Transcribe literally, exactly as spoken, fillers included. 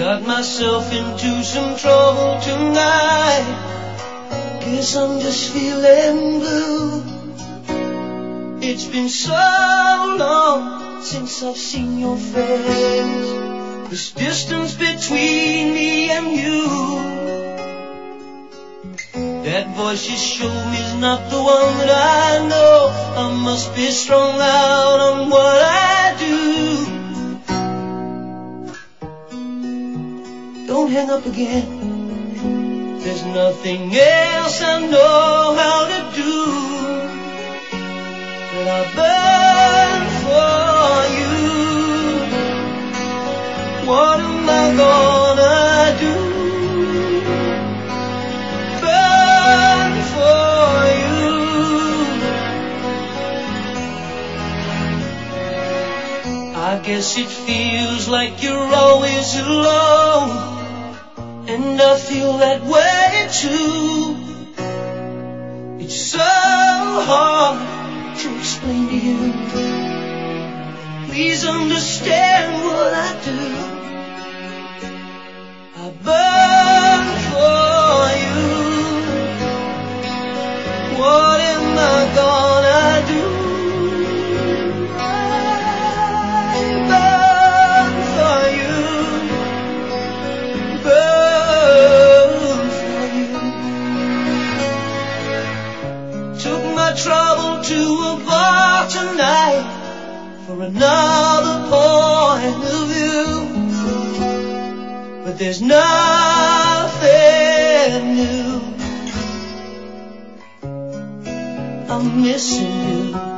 got myself into some trouble tonight. Guess I'm just feeling blue. It's been so long since I've seen your face. This distance between me and you, that voice you showed me is not the one that I know. I must be strung out on what I do. Don't hang up again. There's nothing else I know how to do. But I burn for you. What am I gonna do? Burn for you. I guess it feels like you're always alone, and I feel that way too. It's so hard to explain to you. Please understand what I do. I burn for you. What am I gonna do? I burn for you. Burn for you. Took my trouble to a bar tonight for another point of view, but there's nothing new. I'm missing you.